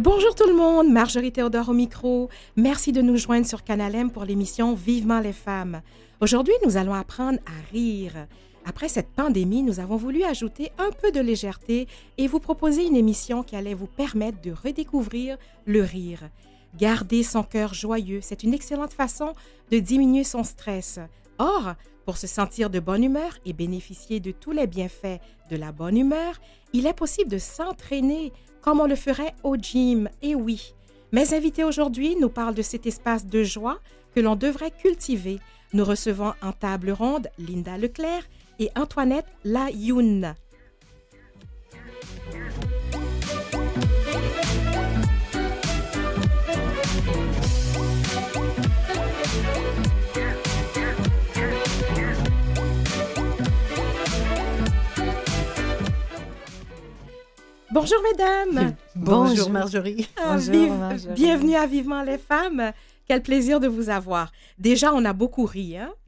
Bonjour tout le monde, Marjorie Théodore au micro. Merci de nous joindre sur Canal M pour l'émission Vivement les femmes. Aujourd'hui, nous allons apprendre à rire. Après cette pandémie, nous avons voulu ajouter un peu de légèreté et vous proposer une émission qui allait vous permettre de redécouvrir le rire. Garder son cœur joyeux, c'est une excellente façon de diminuer son stress. Or, pour se sentir de bonne humeur et bénéficier de tous les bienfaits de la bonne humeur, il est possible de s'entraîner comme on le ferait au gym. Et oui, mes invités aujourd'hui nous parlent de cet espace de joie que l'on devrait cultiver. Nous recevons en table ronde Linda Leclerc et Antoinette Layoun. Bonjour mesdames. Bonjour Marjorie. Bonjour, Marjorie. Bienvenue à Vivement les femmes. Quel plaisir de vous avoir. Déjà, on a beaucoup ri. Hein?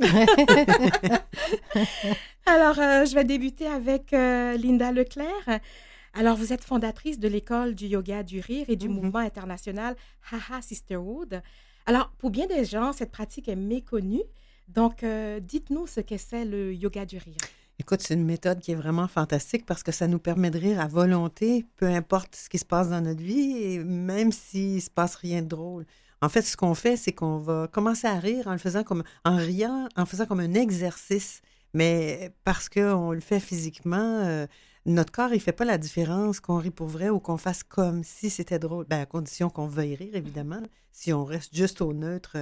Alors, je vais débuter avec Linda Leclerc. Alors, vous êtes fondatrice de l'école du yoga du rire et du mouvement international Haha Sisterhood. Alors, pour bien des gens, cette pratique est méconnue. Donc, dites-nous ce que c'est le yoga du rire. Écoute, c'est une méthode qui est vraiment fantastique parce que ça nous permet de rire à volonté, peu importe ce qui se passe dans notre vie, et même s'il ne se passe rien de drôle. En fait, ce qu'on fait, c'est qu'on va commencer à rire en riant, en faisant comme un exercice. Mais parce qu'on le fait physiquement, notre corps, il ne fait pas la différence qu'on rit pour vrai ou qu'on fasse comme si c'était drôle. Bien, à condition qu'on veuille rire, évidemment. Si on reste juste au neutre,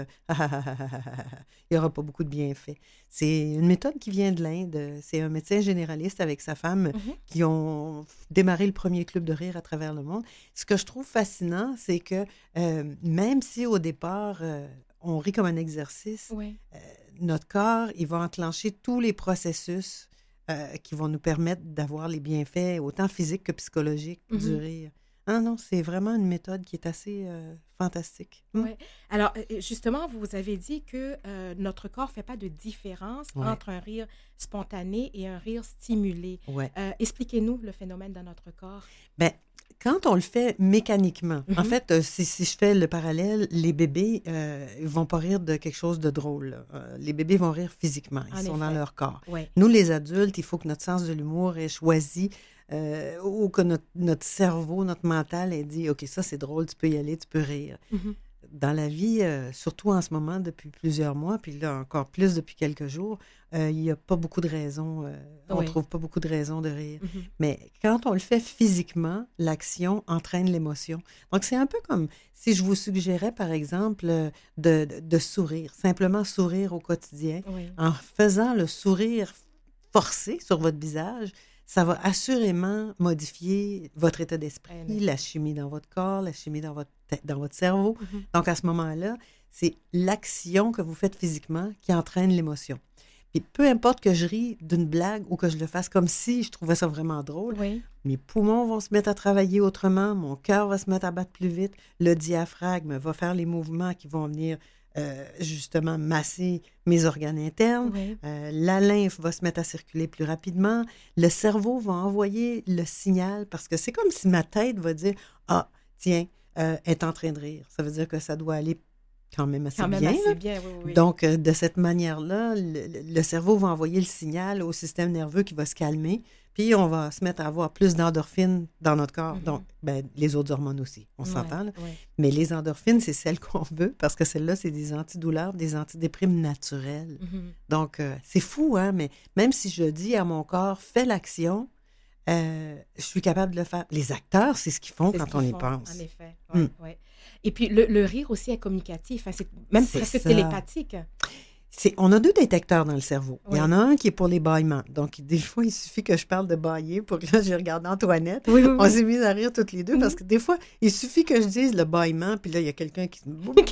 il n'y aura pas beaucoup de bienfaits. C'est une méthode qui vient de l'Inde. C'est un médecin généraliste avec sa femme qui ont démarré le premier club de rire à travers le monde. Ce que je trouve fascinant, c'est que même si au départ, on rit comme un exercice, notre corps, il va enclencher tous les processus qui vont nous permettre d'avoir les bienfaits autant physiques que psychologiques du rire. Ah non, c'est vraiment une méthode qui est assez fantastique. Oui. Alors, justement, vous avez dit que notre corps ne fait pas de différence entre un rire spontané et un rire stimulé. Ouais. Expliquez-nous le phénomène dans notre corps. Bien, quand on le fait mécaniquement, en fait, si je fais le parallèle, les bébés ne vont pas rire de quelque chose de drôle. Les bébés vont rire physiquement, ils sont dans leur corps. Ouais. Nous, les adultes, il faut que notre sens de l'humour ait choisi ou que notre cerveau, notre mental ait dit « OK, ça c'est drôle, tu peux y aller, tu peux rire ». Dans la vie, surtout en ce moment, depuis plusieurs mois, puis là encore plus depuis quelques jours, il n'y a pas beaucoup de raisons, on ne trouve pas beaucoup de raisons de rire. Mais quand on le fait physiquement, l'action entraîne l'émotion. Donc, c'est un peu comme si je vous suggérais, par exemple, de sourire, simplement sourire au quotidien. En faisant le sourire forcé sur votre visage, ça va assurément modifier votre état d'esprit, la chimie dans votre corps, la chimie dans votre cerveau. Donc, à ce moment-là, c'est l'action que vous faites physiquement qui entraîne l'émotion. Puis, peu importe que je rie d'une blague ou que je le fasse comme si je trouvais ça vraiment drôle, mes poumons vont se mettre à travailler autrement, mon cœur va se mettre à battre plus vite, le diaphragme va faire les mouvements qui vont venir justement masser mes organes internes. La lymphe va se mettre à circuler plus rapidement. Le cerveau va envoyer le signal parce que c'est comme si ma tête va dire « Ah, tiens, elle est en train de rire. » Ça veut dire que ça doit aller quand même assez bien. Oui. Donc, de cette manière-là, le cerveau va envoyer le signal au système nerveux qui va se calmer. Puis, on va se mettre à avoir plus d'endorphines dans notre corps. Donc, les autres hormones aussi, on s'entend. Là. Mais les endorphines, c'est celles qu'on veut parce que celles-là, c'est des antidouleurs, des antidéprimes naturelles. Donc, c'est fou, hein? Mais même si je dis à mon corps, fais l'action, je suis capable de le faire. Les acteurs, c'est ce qu'ils font quand on y pense. En effet, oui. Et puis, le rire aussi est communicatif. Hein? C'est même presque télépathique. On a 2 détecteurs dans le cerveau. Il y en a un qui est pour les bâillements. Donc, des fois, il suffit que je parle de bâiller pour que là, je regarde Antoinette. On s'est mis à rire toutes les deux parce que des fois, il suffit que je dise le bâillement, puis là, il y a quelqu'un qui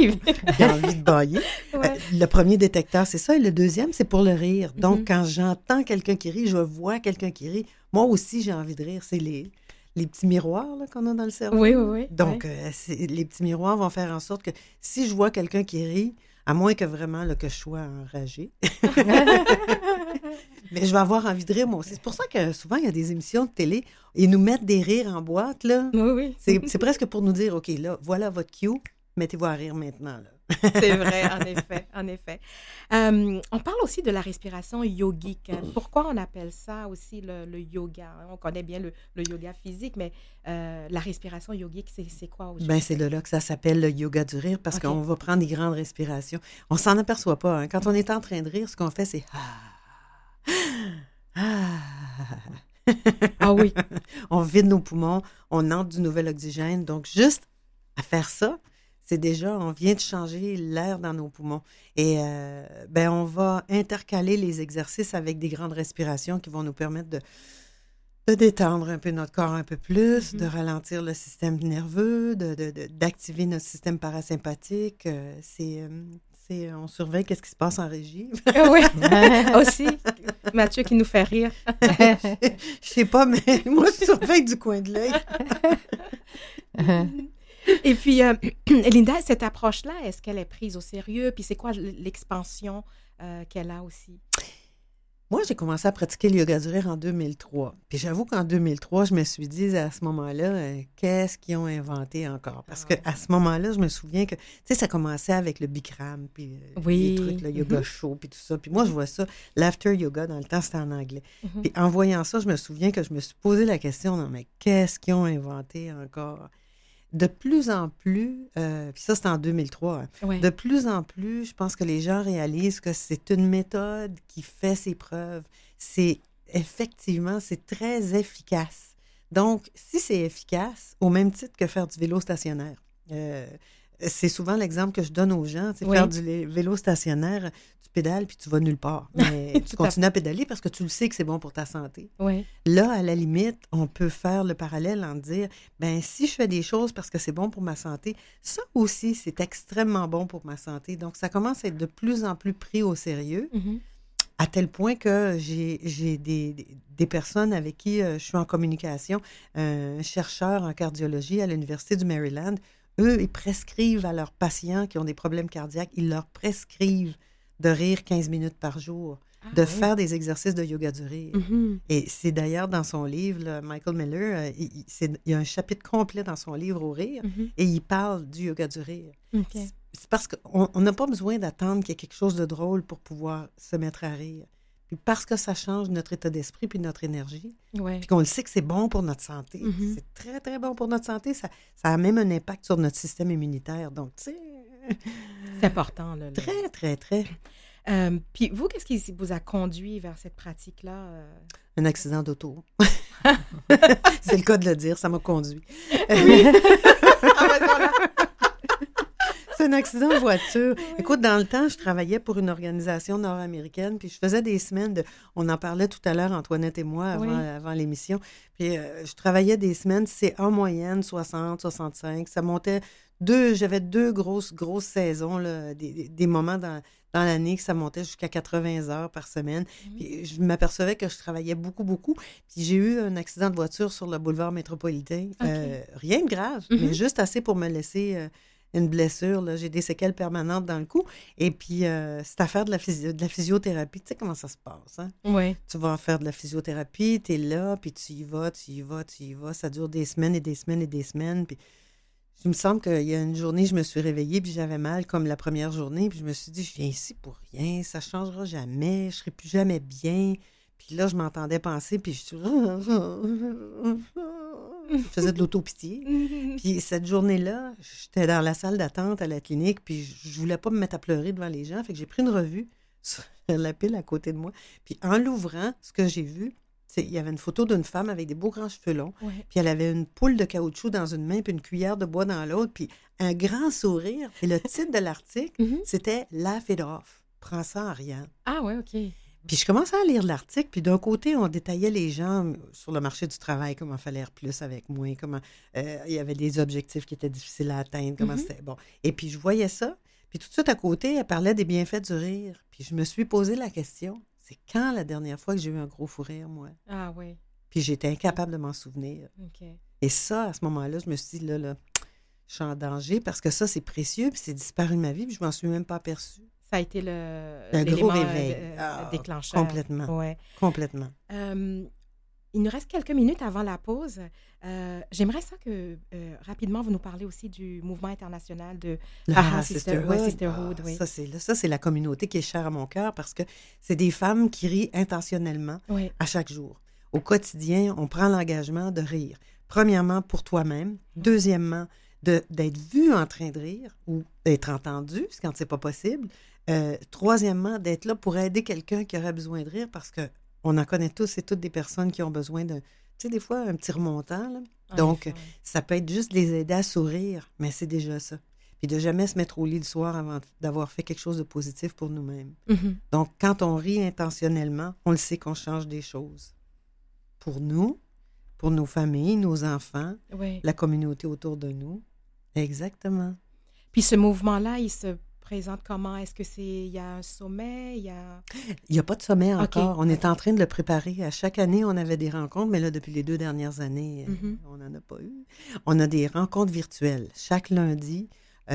a envie de bâiller. Le premier détecteur, c'est ça. Et le deuxième, c'est pour le rire. Donc, quand j'entends quelqu'un qui rit, je vois quelqu'un qui rit, moi aussi, j'ai envie de rire. C'est les petits miroirs là, qu'on a dans le cerveau. Oui. Donc, les petits miroirs vont faire en sorte que si je vois quelqu'un qui rit, à moins que vraiment là, que je sois enragée, Mais je vais avoir envie de rire, moi aussi. C'est pour ça que souvent, il y a des émissions de télé, ils nous mettent des rires en boîte, là. Oui. C'est presque pour nous dire, OK, là, voilà votre cue, mettez-vous à rire maintenant, là. C'est vrai, en effet. On parle aussi de la respiration yogique. Pourquoi on appelle ça aussi le yoga? On connaît bien le yoga physique, mais la respiration yogique, c'est quoi aujourd'hui? Ben, c'est de là que ça s'appelle le yoga du rire, parce qu'on va prendre des grandes respirations. On s'en aperçoit pas, hein. Quand on est en train de rire, ce qu'on fait, c'est Ah oui. On vide nos poumons, on entre du nouvel oxygène. Donc, juste à faire ça, c'est déjà, on vient de changer l'air dans nos poumons. Et ben, on va intercaler les exercices avec des grandes respirations qui vont nous permettre de détendre un peu notre corps un peu plus, de ralentir le système nerveux, d'activer notre système parasympathique. On surveille qu'est-ce qui se passe en régie. Oui, aussi. Mathieu qui nous fait rire. Je sais pas, mais moi, je surveille du coin de l'œil. Et puis, Linda, cette approche-là, est-ce qu'elle est prise au sérieux? Puis c'est quoi l'expansion qu'elle a aussi? Moi, j'ai commencé à pratiquer le yoga du rire en 2003. Puis j'avoue qu'en 2003, je me suis dit à ce moment-là, qu'est-ce qu'ils ont inventé encore? Parce qu'à ce moment-là, je me souviens que, tu sais, ça commençait avec le Bikram, puis les trucs, le yoga chaud, puis tout ça. Puis moi, je vois ça, l'after yoga, dans le temps, c'était en anglais. Puis en voyant ça, je me souviens que je me suis posé la question, non, mais qu'est-ce qu'ils ont inventé encore? De plus en plus, puis ça, c'était en 2003, hein, de plus en plus, je pense que les gens réalisent que c'est une méthode qui fait ses preuves. Effectivement, c'est très efficace. Donc, si c'est efficace, au même titre que faire du vélo stationnaire, c'est souvent l'exemple que je donne aux gens, c'est faire du vélo stationnaire, tu pédales puis tu vas nulle part. Mais tu continues à pédaler parce que tu le sais que c'est bon pour ta santé. Oui. Là, à la limite, on peut faire le parallèle en dire, ben si je fais des choses parce que c'est bon pour ma santé, ça aussi, c'est extrêmement bon pour ma santé. Donc, ça commence à être de plus en plus pris au sérieux, à tel point que j'ai des personnes avec qui je suis en communication, un chercheur en cardiologie à l'Université du Maryland. Eux, ils prescrivent à leurs patients qui ont des problèmes cardiaques, ils leur prescrivent de rire 15 minutes par jour, faire des exercices de yoga du rire. Et c'est d'ailleurs dans son livre, là, Michael Miller, il y a un chapitre complet dans son livre au rire, et il parle du yoga du rire. C'est parce qu'on n'a pas besoin d'attendre qu'il y ait quelque chose de drôle pour pouvoir se mettre à rire. Puis parce que ça change notre état d'esprit puis notre énergie, puis qu'on le sait que c'est bon pour notre santé. C'est très, très bon pour notre santé. Ça a même un impact sur notre système immunitaire. Donc, tu sais... C'est important. Là. Très, très, très. Puis vous, qu'est-ce qui vous a conduit vers cette pratique-là? Un accident d'auto. C'est le cas de le dire, ça m'a conduit. Oui. C'est un accident de voiture. Écoute, dans le temps, je travaillais pour une organisation nord-américaine, puis je faisais des semaines on en parlait tout à l'heure, Antoinette et moi, avant l'émission. Puis je travaillais des semaines, c'est en moyenne 60, 65. Ça montait j'avais deux grosses saisons, là, des moments dans l'année que ça montait jusqu'à 80 heures par semaine. Puis je m'apercevais que je travaillais beaucoup, beaucoup. Puis j'ai eu un accident de voiture sur le boulevard métropolitain. Rien de grave, mais juste assez pour me laisser... une blessure, là. J'ai des séquelles permanentes dans le cou. Et puis, c'est à faire de la physiothérapie. Tu sais comment ça se passe, hein? Oui. Tu vas faire de la physiothérapie, tu es là, puis tu y vas. Ça dure des semaines et des semaines et des semaines. Puis, il me semble qu'il y a une journée, je me suis réveillée, puis j'avais mal comme la première journée. Puis je me suis dit, je viens ici pour rien, ça ne changera jamais, je ne serai plus jamais bien. Puis là, je m'entendais penser, puis je faisais de l'autopitié. Puis cette journée-là, j'étais dans la salle d'attente à la clinique, puis je voulais pas me mettre à pleurer devant les gens. Fait que j'ai pris une revue sur la pile à côté de moi. Puis en l'ouvrant, ce que j'ai vu, il y avait une photo d'une femme avec des beaux grands cheveux longs. Puis elle avait une poule de caoutchouc dans une main, puis une cuillère de bois dans l'autre, puis un grand sourire. Et le titre de l'article, c'était « Laugh it off ». Prends ça en riant. Ah ouais, OK. Puis je commençais à lire l'article, puis d'un côté, on détaillait les gens sur le marché du travail, comment il fallait faire plus avec moins, comment il y avait des objectifs qui étaient difficiles à atteindre, comment c'était bon. Et puis je voyais ça, puis tout de suite à côté, elle parlait des bienfaits du rire. Puis je me suis posé la question, c'est quand la dernière fois que j'ai eu un gros fou rire, moi? Ah oui. Puis j'étais incapable de m'en souvenir. OK. Et ça, à ce moment-là, je me suis dit, là, je suis en danger parce que ça, c'est précieux, puis c'est disparu de ma vie, puis je m'en suis même pas aperçue. Ça a été un gros réveil. Déclencheur. Complètement. Ouais. Complètement. Il nous reste quelques minutes avant la pause. J'aimerais ça que, rapidement, vous nous parlez aussi du mouvement international de Sisterhood. Oui. Ça, c'est la communauté qui est chère à mon cœur parce que c'est des femmes qui rient intentionnellement à chaque jour. Au quotidien, on prend l'engagement de rire. Premièrement, pour toi-même. Deuxièmement, d'être vu en train de rire ou d'être entendu, quand c'est pas possible. Troisièmement, d'être là pour aider quelqu'un qui aurait besoin de rire parce que on en connaît tous et toutes des personnes qui ont besoin de, tu sais, des fois, un petit remontant. Là. Donc, ça peut être juste les aider à sourire, mais c'est déjà ça. Puis de jamais se mettre au lit le soir avant d'avoir fait quelque chose de positif pour nous-mêmes. Mm-hmm. Donc, quand on rit intentionnellement, on le sait qu'on change des choses. Pour nous, pour nos familles, nos enfants, la communauté autour de nous. Exactement. Puis ce mouvement-là, il se présente comment? Est-ce il y a un sommet? Il n'y a pas de sommet encore. On est en train de le préparer. À chaque année, on avait des rencontres, mais là, depuis les 2 dernières années, on n'en a pas eu. On a des rencontres virtuelles. Chaque lundi,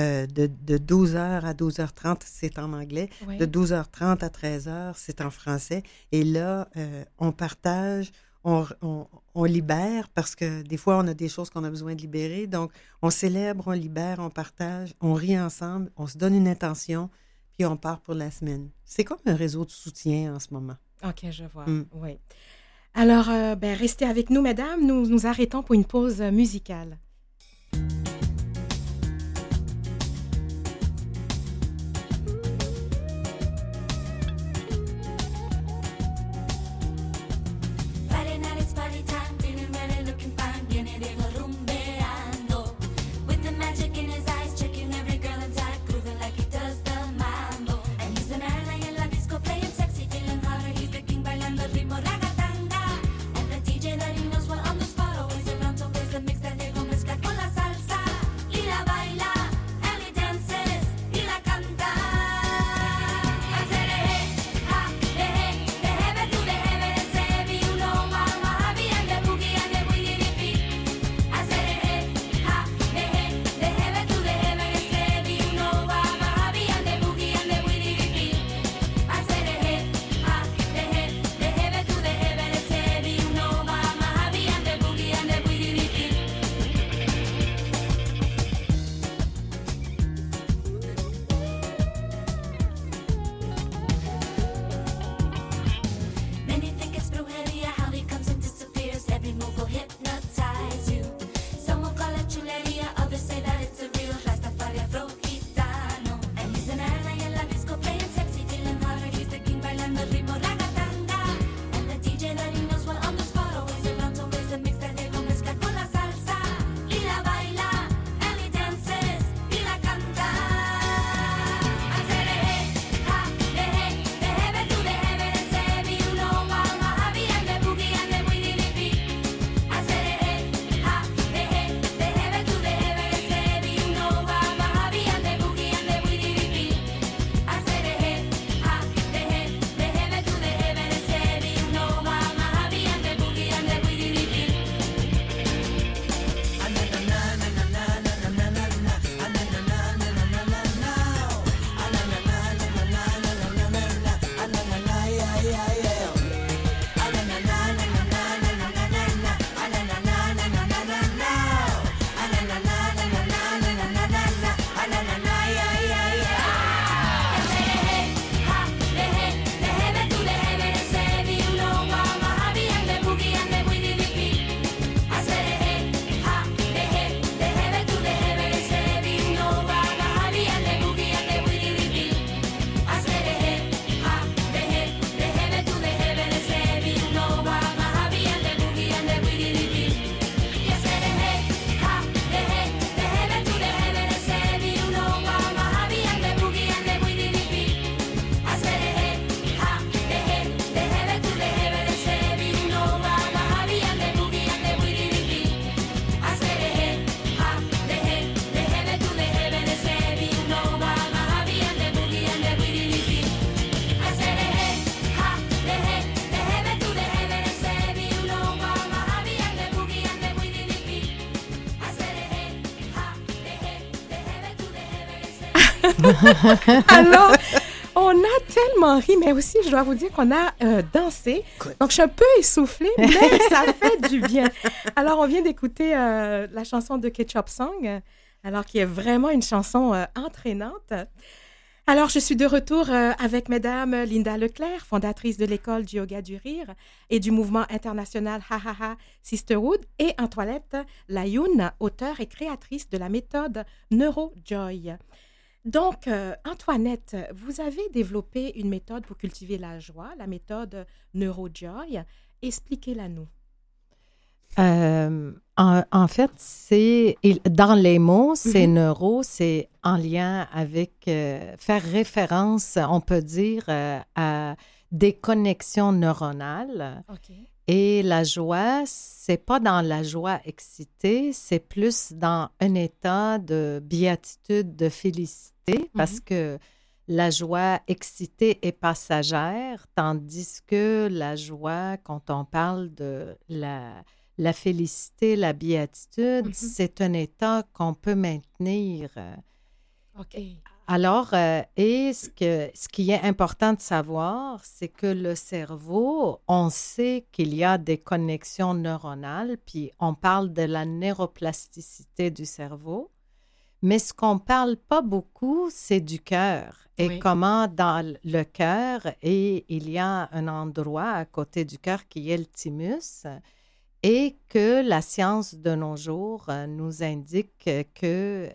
de 12h à 12h30, c'est en anglais. De 12h30 à 13h, c'est en français. Et là, on partage... On libère parce que des fois, on a des choses qu'on a besoin de libérer. Donc, on célèbre, on libère, on partage, on rit ensemble, on se donne une intention, puis on part pour la semaine. C'est comme un réseau de soutien en ce moment. OK, je vois. Oui. Alors, restez avec nous, mesdames. Nous nous arrêtons pour une pause musicale. Alors, On a tellement ri, mais aussi, je dois vous dire qu'on a dansé. Donc, je suis un peu essoufflée, mais ça fait du bien. Alors, on vient d'écouter la chanson de Ketchup Song, alors qui est vraiment une chanson entraînante. Alors, je suis de retour avec Mesdames Linda Leclerc, fondatrice de l'école du yoga du rire et du mouvement international Ha Ha Ha Sisterhood, et Antoinette Layoun, auteure et créatrice de la méthode NeuroJoy. Donc, Antoinette, vous avez développé une méthode pour cultiver la joie, la méthode NeuroJoy. Expliquez-la nous. En fait, dans les mots, c'est neuro, c'est en lien avec faire référence, on peut dire, à des connexions neuronales. Okay. Et la joie, c'est pas dans la joie excitée, c'est plus dans un état de béatitude, de félicité, parce que la joie excitée est passagère, tandis que la joie, quand on parle de la félicité, la béatitude, c'est un état qu'on peut maintenir. OK. Alors, et ce qui est important de savoir, c'est que le cerveau, on sait qu'il y a des connexions neuronales, puis on parle de la neuroplasticité du cerveau, mais ce qu'on ne parle pas beaucoup, c'est du cœur. Et comment dans le cœur, et il y a un endroit à côté du cœur qui est le thymus, et que la science de nos jours nous indique que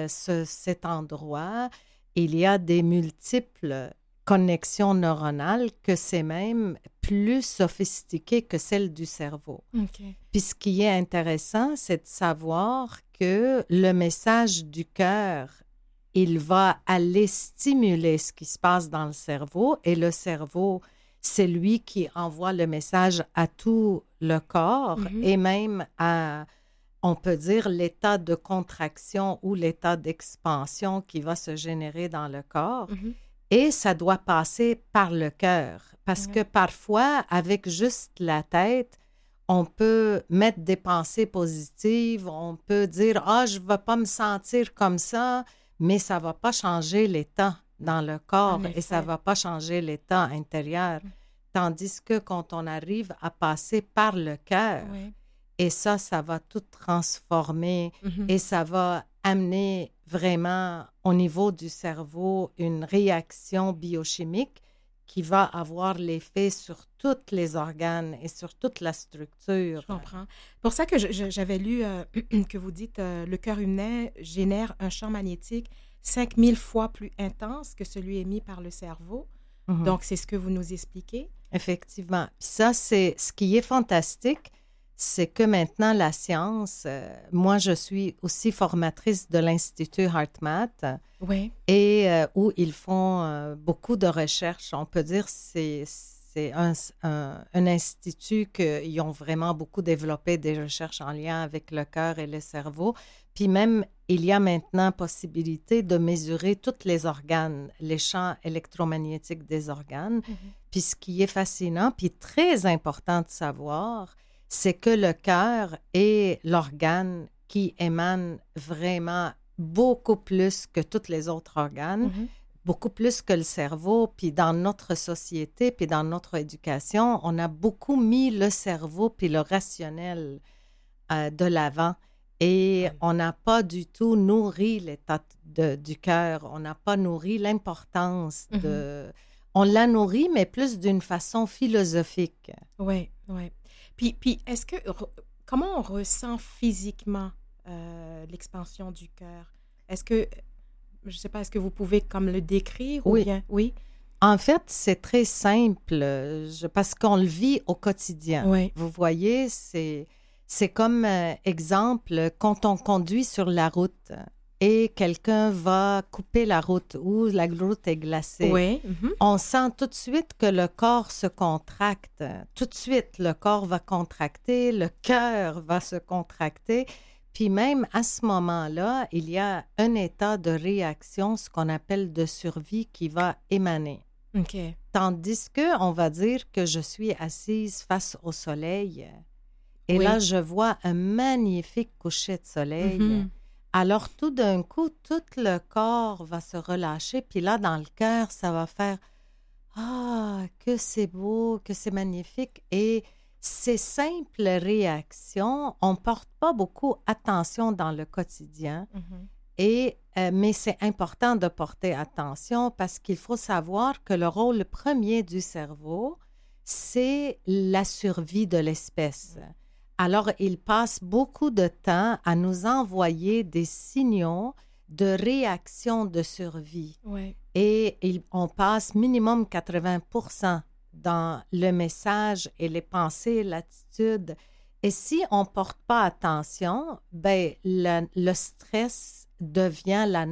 cet endroit, il y a des multiples connexions neuronales, que c'est même plus sophistiqué que celle du cerveau. Okay. Puis ce qui est intéressant, c'est de savoir que le message du cœur, il va aller stimuler ce qui se passe dans le cerveau, et le cerveau, c'est lui qui envoie le message à tout le corps et même à, on peut dire, l'état de contraction ou l'état d'expansion qui va se générer dans le corps. Et ça doit passer par le cœur. Parce que parfois, avec juste la tête, on peut mettre des pensées positives, on peut dire « Ah, je ne vais pas me sentir comme ça », mais ça ne va pas changer l'état dans le corps et ça ne va pas changer l'état intérieur. Tandis que quand on arrive à passer par le cœur, et ça va tout transformer et ça va amener vraiment au niveau du cerveau une réaction biochimique qui va avoir l'effet sur tous les organes et sur toute la structure. Je comprends. Pour ça que j'avais lu que vous dites le cœur humain génère un champ magnétique 5000 fois plus intense que celui émis par le cerveau. Donc, c'est ce que vous nous expliquez. Effectivement. Puis ça, c'est ce qui est fantastique, c'est que maintenant, la science, moi, je suis aussi formatrice de l'Institut HeartMath, et où ils font beaucoup de recherches. On peut dire que c'est un institut qu'ils ont vraiment beaucoup développé des recherches en lien avec le cœur et le cerveau. Puis même, il y a maintenant possibilité de mesurer tous les organes, les champs électromagnétiques des organes. Puis ce qui est fascinant, puis très important de savoir, c'est que le cœur est l'organe qui émane vraiment beaucoup plus que tous les autres organes, beaucoup plus que le cerveau. Puis dans notre société, puis dans notre éducation, on a beaucoup mis le cerveau puis le rationnel de l'avant. Et on n'a pas du tout nourri l'état du cœur. On n'a pas nourri l'importance de... On l'a nourri, mais plus d'une façon philosophique. Oui. Puis est-ce que... Comment on ressent physiquement l'expansion du cœur? Est-ce que... Je ne sais pas, est-ce que vous pouvez comme le décrire? Oui. Ou bien, oui. En fait, c'est très simple parce qu'on le vit au quotidien. Vous voyez, c'est comme exemple, quand on conduit sur la route et quelqu'un va couper la route ou la route est glacée, on sent tout de suite que le corps se contracte. Tout de suite, le corps va contracter, le cœur va se contracter. Puis même à ce moment-là, il y a un état de réaction, ce qu'on appelle de survie, qui va émaner. Tandis qu'on va dire que je suis assise face au soleil et là, je vois un magnifique coucher de soleil Alors, tout d'un coup, tout le corps va se relâcher. Puis là, dans le cœur, ça va faire « Ah, que c'est beau, que c'est magnifique ». Et ces simples réactions, on ne porte pas beaucoup attention dans le quotidien. Mais c'est important de porter attention parce qu'il faut savoir que le rôle premier du cerveau, c'est la survie de l'espèce. Alors, il passe beaucoup de temps à nous envoyer des signaux de réaction de survie. Et on passe minimum 80% dans le message et les pensées, l'attitude. Et si on ne porte pas attention, ben, le stress devient la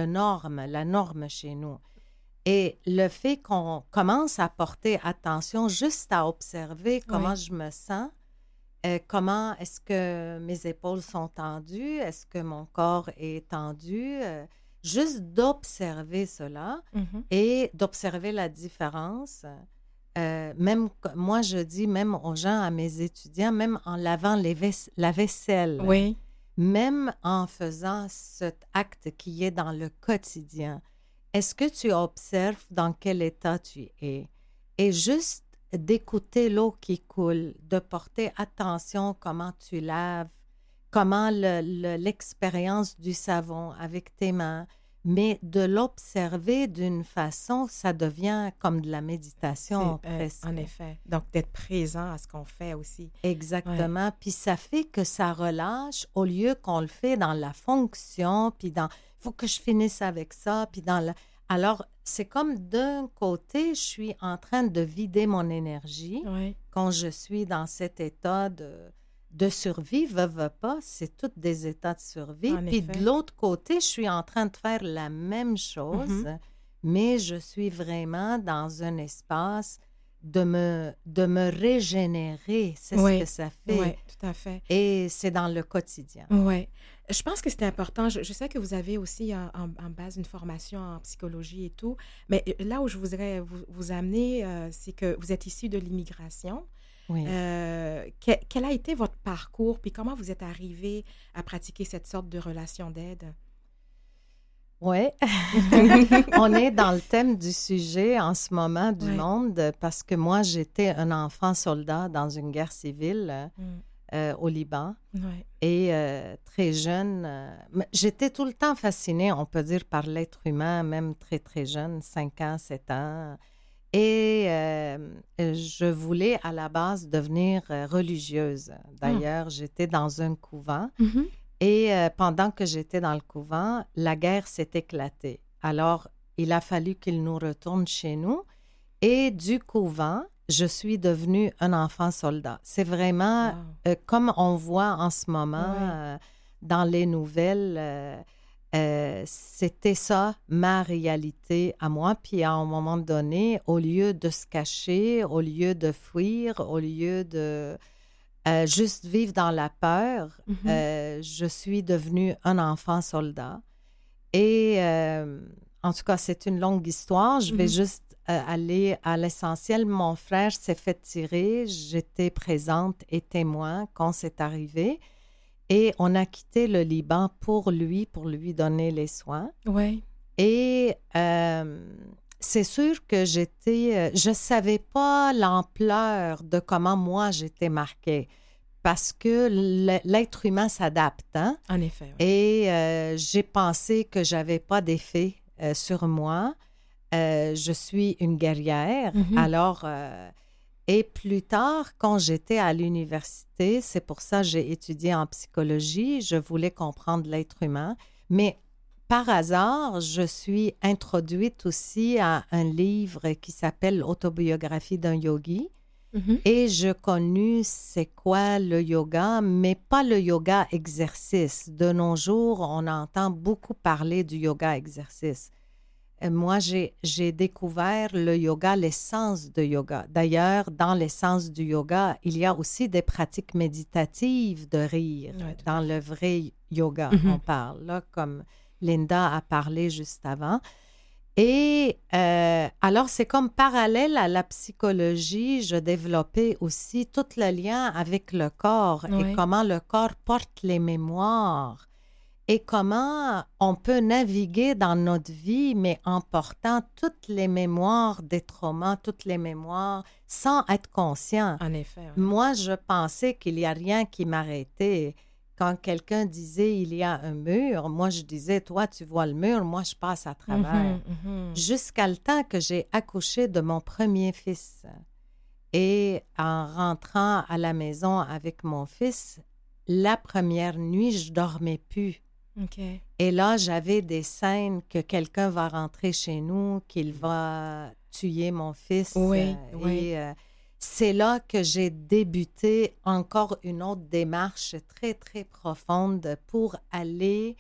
norme chez nous. Et le fait qu'on commence à porter attention juste à observer comment je me sens, comment est-ce que mes épaules sont tendues, est-ce que mon corps est tendu, juste d'observer cela et d'observer la différence. Même, moi, je dis même aux gens, à mes étudiants, même en lavant la vaisselle, même en faisant cet acte qui est dans le quotidien, est-ce que tu observes dans quel état tu es? Et juste d'écouter l'eau qui coule, de porter attention comment tu laves, comment l'expérience du savon avec tes mains, mais de l'observer d'une façon, ça devient comme de la méditation presque. En effet. Donc, d'être présent à ce qu'on fait aussi. Exactement. Puis ça fait que ça relâche au lieu qu'on le fait dans la fonction, puis dans « il faut que je finisse avec ça », puis dans la... Alors, c'est comme d'un côté, je suis en train de vider mon énergie quand je suis dans cet état de survie, veux pas, c'est tous des états de survie. Puis de l'autre côté, je suis en train de faire la même chose, mais je suis vraiment dans un espace de me régénérer. C'est ce que ça fait. Oui, tout à fait. Et c'est dans le quotidien. Oui. Je pense que c'est important. Je sais que vous avez aussi en base une formation en psychologie et tout, mais là où je voudrais vous amener, c'est que vous êtes issu de l'immigration. Oui. Quel a été votre parcours, puis comment vous êtes arrivé à pratiquer cette sorte de relation d'aide? Oui, on est dans le thème du sujet en ce moment du monde parce que moi, j'étais un enfant soldat dans une guerre civile au Liban et très jeune. J'étais tout le temps fascinée, on peut dire, par l'être humain, même très, très jeune, 5 ans, 7 ans. Et je voulais à la base devenir religieuse. D'ailleurs, j'étais dans un couvent. Et pendant que j'étais dans le couvent, la guerre s'est éclatée. Alors, il a fallu qu'il nous retourne chez nous. Et du couvent, je suis devenue un enfant soldat. C'est vraiment comme on voit en ce moment dans les nouvelles. C'était ça, ma réalité à moi. Puis à un moment donné, au lieu de se cacher, au lieu de fuir, au lieu de... juste vivre dans la peur, je suis devenue un enfant soldat. Et en tout cas, c'est une longue histoire. Je vais juste aller à l'essentiel. Mon frère s'est fait tirer. J'étais présente et témoin quand c'est arrivé. Et on a quitté le Liban pour lui donner les soins. Oui. Et c'est sûr que je ne savais pas l'ampleur de comment moi j'étais marquée parce que l'être humain s'adapte. Hein? En effet. Oui. Et j'ai pensé que je n'avais pas d'effet sur moi. Je suis une guerrière. Alors, et plus tard, quand j'étais à l'université, c'est pour ça que j'ai étudié en psychologie, je voulais comprendre l'être humain, mais par hasard, je suis introduite aussi à un livre qui s'appelle « Autobiographie d'un yogi ». Et je connus c'est quoi le yoga, mais pas le yoga exercice. De nos jours, on entend beaucoup parler du yoga exercice. Moi, j'ai découvert le yoga, l'essence de yoga. D'ailleurs, dans l'essence du yoga, il y a aussi des pratiques méditatives de rire. Dans le vrai yoga, on parle, là, comme Linda a parlé juste avant. Et alors, c'est comme parallèle à la psychologie, je développais aussi tout le lien avec le corps et comment le corps porte les mémoires. et comment on peut naviguer dans notre vie, mais en portant toutes les mémoires des traumas, toutes les mémoires, sans être conscient. En effet. Ouais. Moi, je pensais qu'il n'y a rien qui m'arrêtait. Quand quelqu'un disait « il y a un mur », moi, je disais « toi, tu vois le mur, moi, je passe à travers ». Jusqu'à le temps que j'ai accouché de mon premier fils. Et en rentrant à la maison avec mon fils, la première nuit, je dormais plus. Okay. Et là, j'avais des scènes que quelqu'un va rentrer chez nous, qu'il va tuer mon fils. Oui. Et c'est là que j'ai débuté encore une autre démarche très, très profonde pour aller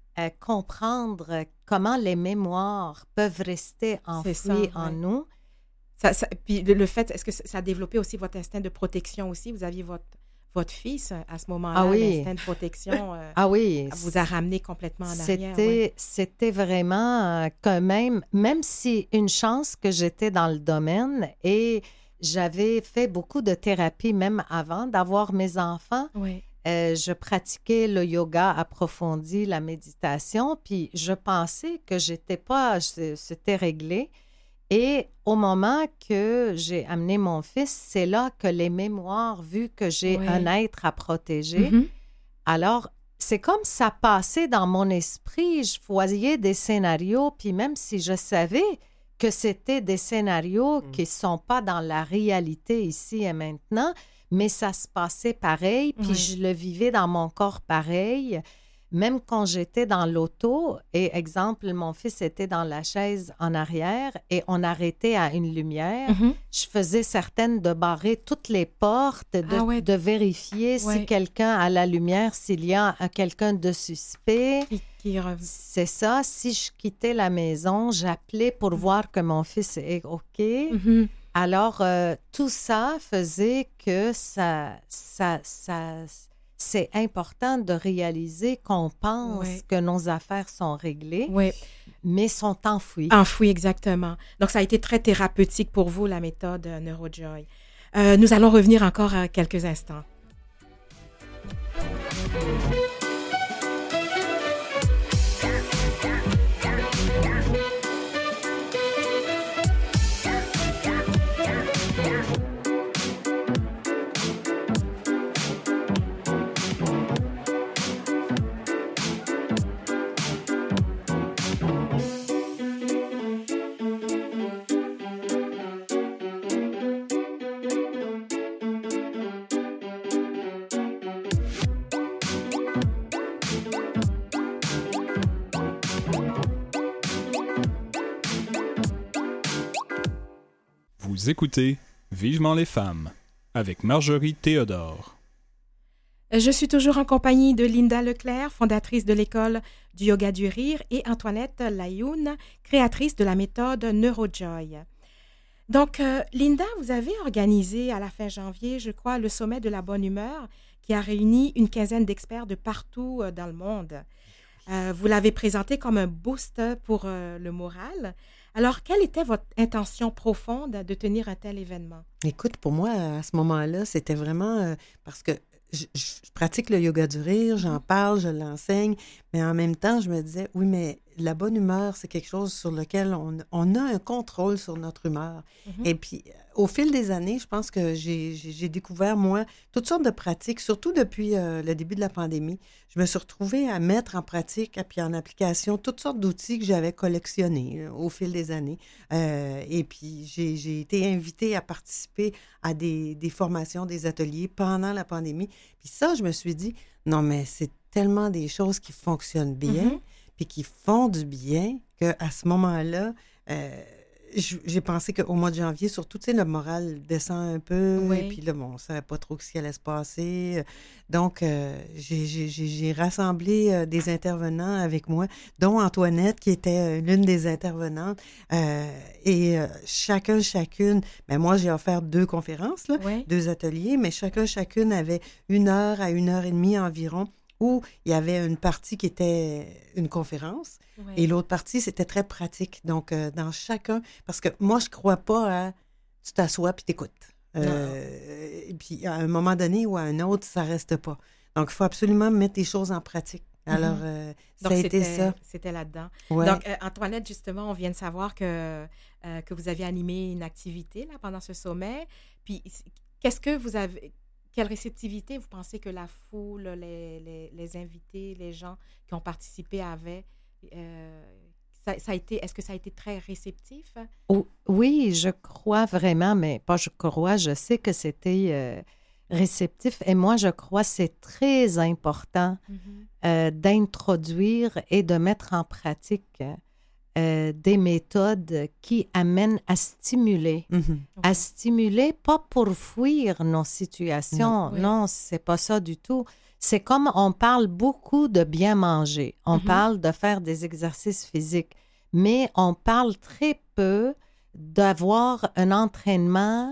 comprendre comment les mémoires peuvent rester enfouies en nous. Puis le fait, est-ce que ça a développé aussi votre instinct de protection aussi? Vous aviez votre fils à ce moment-là, l'instinct de protection vous a ramené complètement en arrière. C'était vraiment quand même si une chance que j'étais dans le domaine et j'avais fait beaucoup de thérapie même avant d'avoir mes enfants. Oui. Je pratiquais le yoga approfondi, la méditation, puis je pensais que c'était réglé. Et au moment que j'ai amené mon fils, c'est là que les mémoires, vu que j'ai un être à protéger, alors c'est comme ça passait dans mon esprit, je voyais des scénarios, puis même si je savais que c'était des scénarios qui ne sont pas dans la réalité ici et maintenant, mais ça se passait pareil, puis je le vivais dans mon corps pareil. Même quand j'étais dans l'auto, et exemple, mon fils était dans la chaise en arrière et on arrêtait à une lumière, je faisais certaine de barrer toutes les portes, de vérifier si quelqu'un à la lumière, s'il y a quelqu'un de suspect. C'est ça. Si je quittais la maison, j'appelais pour voir que mon fils est OK. Alors, tout ça faisait que c'est important de réaliser qu'on pense que nos affaires sont réglées, mais sont enfouies. Enfouies, exactement. Donc, ça a été très thérapeutique pour vous, la méthode NeuroJoy. Nous allons revenir encore à quelques instants. Vous écoutez Vivement les femmes avec Marjorie Théodore. Je suis toujours en compagnie de Linda Leclerc, fondatrice de l'école du yoga du rire, et Antoinette Layoun, créatrice de la méthode NeuroJoy. Donc, Linda, vous avez organisé à la fin janvier, je crois, le sommet de la bonne humeur qui a réuni une quinzaine d'experts de partout dans le monde. Vous l'avez présenté comme un boost pour le moral. Alors, quelle était votre intention profonde de tenir un tel événement? Écoute, pour moi, à ce moment-là, c'était vraiment parce que je pratique le yoga du rire, j'en parle, je l'enseigne, mais en même temps, je me disais, oui, mais la bonne humeur, c'est quelque chose sur lequel on a un contrôle sur notre humeur. Et puis, au fil des années, je pense que j'ai découvert, moi, toutes sortes de pratiques, surtout depuis le début de la pandémie. Je me suis retrouvée à mettre en pratique et puis en application toutes sortes d'outils que j'avais collectionnés au fil des années. Et puis, j'ai été invitée à participer à des formations, des ateliers pendant la pandémie. Puis ça, je me suis dit, non, mais c'est tellement des choses qui fonctionnent bien, puis qui font du bien, qu'à ce moment-là, j'ai pensé qu'au mois de janvier, surtout, tu sais, le moral descend un peu, et puis là, bon, on ne savait pas trop ce qui allait se passer. Donc, j'ai rassemblé des intervenants avec moi, dont Antoinette, qui était l'une des intervenantes. Et chacune, ben moi, j'ai offert 2 conférences, là, 2 ateliers, mais chacune avait 1 heure à 1 heure et demie environ, où il y avait une partie qui était une conférence et l'autre partie, c'était très pratique. Donc, dans chacun, parce que moi, je ne crois pas à tu t'assois puis t'écoutes. Et puis, à un moment donné ou à un autre, ça ne reste pas. Donc, il faut absolument mettre les choses en pratique. Alors, ça a été ça. C'était là-dedans. Ouais. Donc, Antoinette, justement, on vient de savoir que vous aviez animé une activité là, pendant ce sommet. Puis, quelle réceptivité vous pensez que la foule, les invités, les gens qui ont participé avaient? Est-ce que ça a été très réceptif? Oui, je crois vraiment, mais pas je crois, je sais que c'était réceptif. Et moi, je crois que c'est très important d'introduire et de mettre en pratique des méthodes qui amènent à stimuler. À stimuler, pas pour fuir nos situations. Non, c'est pas ça du tout. C'est comme on parle beaucoup de bien manger. On parle de faire des exercices physiques. Mais on parle très peu d'avoir un entraînement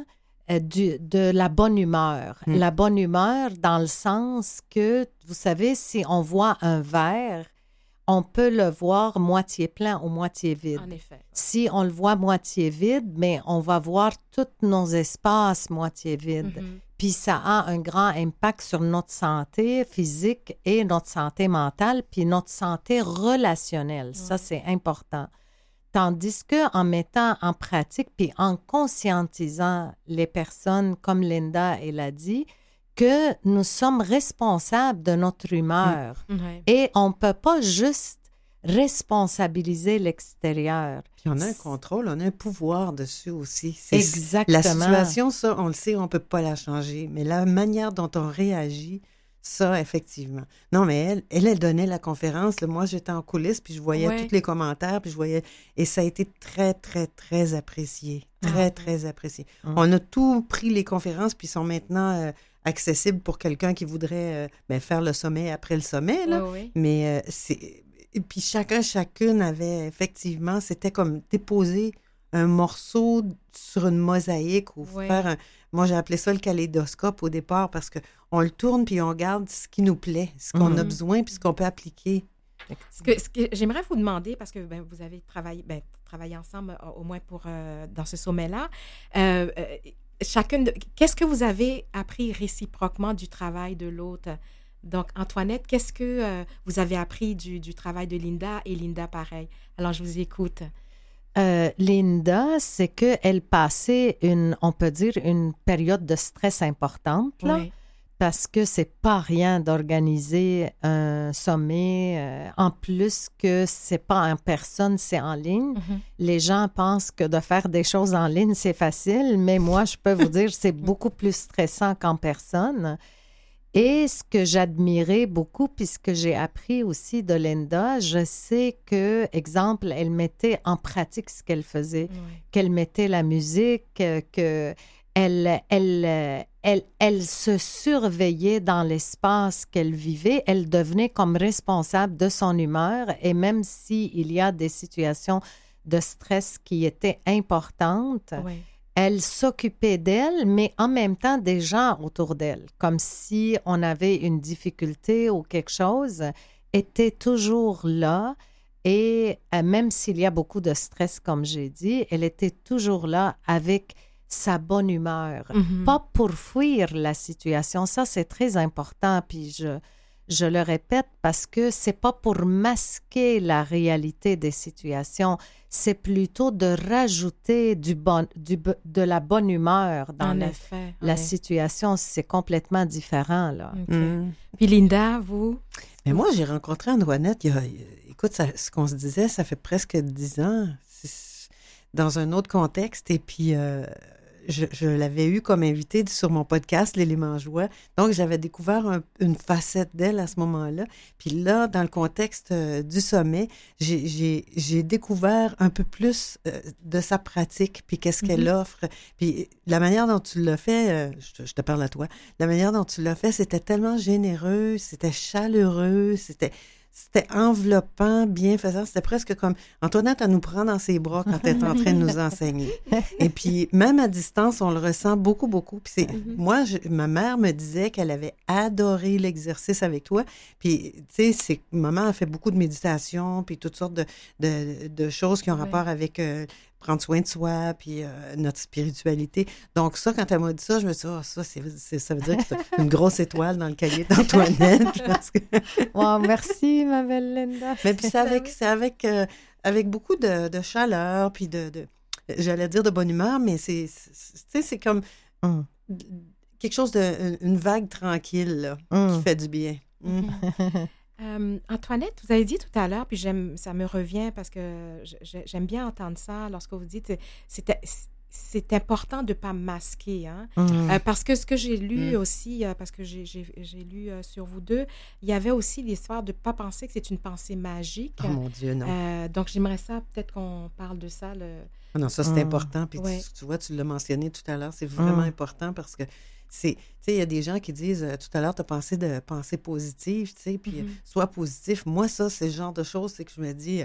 de la bonne humeur. La bonne humeur dans le sens que, vous savez, si on voit un verre, on peut le voir moitié plein ou moitié vide. En effet. Si on le voit moitié vide, mais on va voir tous nos espaces moitié vides. Puis ça a un grand impact sur notre santé physique et notre santé mentale, puis notre santé relationnelle. Ça, c'est important. Tandis qu'en mettant en pratique, puis en conscientisant les personnes, comme Linda l'a dit, que nous sommes responsables de notre humeur. Et on ne peut pas juste responsabiliser l'extérieur. Puis on a un contrôle, on a un pouvoir dessus aussi. Exactement. La situation, ça, on le sait, on ne peut pas la changer. Mais la manière dont on réagit, ça, effectivement. Non, mais elle donnait la conférence. Là, moi, j'étais en coulisses, puis je voyais tous les commentaires, puis je voyais... Et ça a été très, très, très apprécié. Très, très apprécié. On a tout pris, les conférences, puis sont maintenant accessibles pour quelqu'un qui voudrait faire le sommet après le sommet. Là. Mais Et puis chacune avait effectivement, c'était comme déposer un morceau sur une mosaïque ou faire moi, j'ai appelé ça le kaléidoscope au départ parce qu'on le tourne puis on regarde ce qui nous plaît, ce qu'on a besoin puis ce qu'on peut appliquer. Ce que j'aimerais vous demander, parce que vous avez travaillé ensemble au moins dans ce sommet-là, qu'est-ce que vous avez appris réciproquement du travail de l'autre? Donc, Antoinette, qu'est-ce que vous avez appris du travail de Linda et Linda pareil? Alors, je vous écoute. Linda, c'est qu'elle passait on peut dire, une période de stress importante, là, parce que c'est pas rien d'organiser un sommet, en plus que c'est pas en personne, c'est en ligne. Les gens pensent que de faire des choses en ligne, c'est facile, mais moi, je peux vous dire, c'est beaucoup plus stressant qu'en personne. Et ce que j'admirais beaucoup, puis ce que j'ai appris aussi de Linda, je sais que, exemple, elle mettait en pratique ce qu'elle faisait, qu'elle mettait la musique, qu'elle se surveillait dans l'espace qu'elle vivait. Elle devenait comme responsable de son humeur et même s'il y a des situations de stress qui étaient importantes, elle s'occupait d'elle, mais en même temps des gens autour d'elle. Comme si on avait une difficulté ou quelque chose, était toujours là. Et même s'il y a beaucoup de stress, comme j'ai dit, elle était toujours là avec sa bonne humeur. Pas pour fuir la situation. Ça, c'est très important. Puis je le répète parce que c'est pas pour masquer la réalité des la c'est plutôt de rajouter de la bonne humeur dans la situation. C'est complètement différent, là. Puis Linda, vous? Mais moi, j'ai rencontré Antoinette, écoute, ce qu'on se disait, ça fait presque 10 ans, dans un autre contexte, et puis... Je l'avais eu comme invitée sur mon podcast, L'élément joie. Donc, j'avais découvert une facette d'elle à ce moment-là. Puis là, dans le contexte du sommet, j'ai découvert un peu plus de sa pratique, puis qu'est-ce qu'elle offre. Puis la manière dont tu l'as fait, je te parle à toi, la manière dont tu l'as fait, c'était tellement généreux, c'était chaleureux, c'était enveloppant, bienfaisant. C'était presque comme Antoinette à nous prendre dans ses bras quand elle est en train de nous enseigner. Et puis, même à distance, on le ressent beaucoup, beaucoup. Puis moi, ma mère me disait qu'elle avait adoré l'exercice avec toi. Puis, tu sais, maman a fait beaucoup de méditation, puis toutes sortes de choses qui ont rapport avec prendre soin de soi, puis notre spiritualité. Donc ça, quand elle m'a dit ça, je me suis dit, ça veut dire que c'est une grosse étoile dans le cahier d'Antoinette. Wow, merci, ma belle Linda. Mais puis c'est avec beaucoup de chaleur, puis j'allais dire de bonne humeur, mais c'est comme quelque chose une vague tranquille là, qui fait du bien. Antoinette, vous avez dit tout à l'heure, puis ça me revient parce que j'aime bien entendre ça lorsque vous dites c'est important de ne pas masquer. Hein? Parce que ce que j'ai lu aussi, parce que j'ai lu sur vous deux, il y avait aussi l'histoire de ne pas penser que c'est une pensée magique. Oh mon Dieu, non. Donc, j'aimerais ça, peut-être qu'on parle de ça. Non, ça, c'est important. Puis tu vois, tu l'as mentionné tout à l'heure, c'est vraiment important parce que il y a des gens qui disent, tout à l'heure, tu as pensé de pensée positive, tu sais, puis sois positif. Moi, ça, c'est le genre de choses, c'est que je me dis...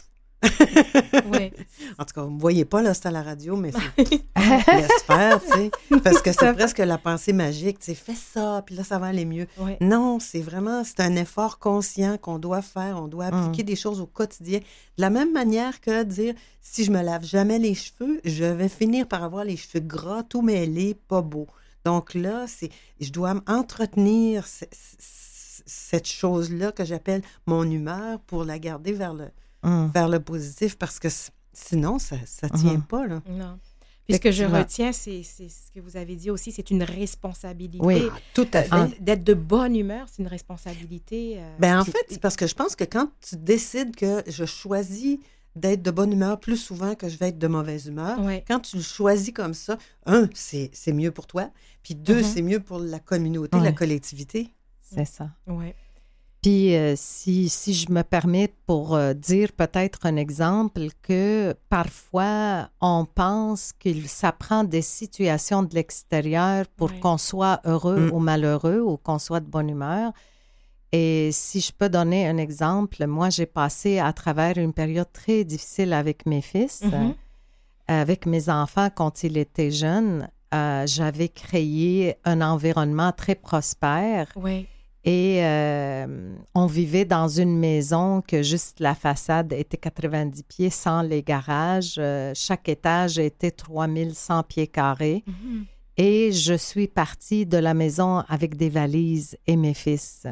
Oui. En tout cas, vous ne me voyez pas, là, c'est à la radio, mais laisse faire, tu sais, parce que c'est presque la pensée magique, tu sais, fais ça, puis là, ça va aller mieux. Oui. Non, c'est un effort conscient qu'on doit faire, on doit appliquer des choses au quotidien, de la même manière que dire, si je me lave jamais les cheveux, je vais finir par avoir les cheveux gras, tout mêlés, pas beau. Donc là, je dois entretenir cette chose-là que j'appelle mon humeur pour la garder vers le positif parce que sinon, ça ne tient pas. Là. Non. Puis ce que je retiens, c'est ce que vous avez dit aussi, c'est une responsabilité. Oui, tout à fait. D'être de bonne humeur, c'est une responsabilité. En fait, c'est parce que je pense que quand tu décides que je choisis d'être de bonne humeur plus souvent que je vais être de mauvaise humeur, quand tu le choisis comme ça, c'est mieux pour toi, puis deux, c'est mieux pour la communauté, la collectivité. C'est ça. Oui. Puis, si je me permets pour dire peut-être un exemple, que parfois, on pense que ça prend des situations de l'extérieur pour qu'on soit heureux ou malheureux ou qu'on soit de bonne humeur. Et si je peux donner un exemple, moi, j'ai passé à travers une période très difficile avec mes fils, avec mes enfants quand ils étaient jeunes. J'avais créé un environnement très prospère. Oui. Et on vivait dans une maison que juste la façade était 90 pieds sans les garages. Chaque étage était 3100 pieds carrés. Et je suis partie de la maison avec des valises et mes fils.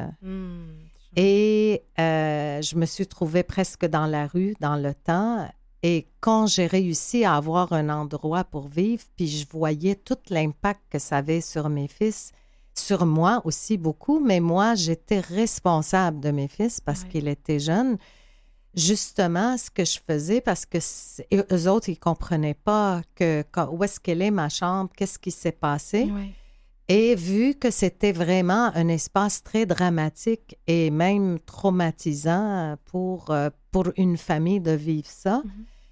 Et je me suis trouvée presque dans la rue dans le temps. Et quand j'ai réussi à avoir un endroit pour vivre, puis je voyais tout l'impact que ça avait sur mes fils, sur moi aussi beaucoup, mais moi, j'étais responsable de mes fils parce qu'ils étaient jeunes. Justement, ce que je faisais, parce que eux autres, ils ne comprenaient pas où est-ce qu'elle est ma chambre, qu'est-ce qui s'est passé. Oui. Et vu que c'était vraiment un espace très dramatique et même traumatisant pour une famille de vivre ça,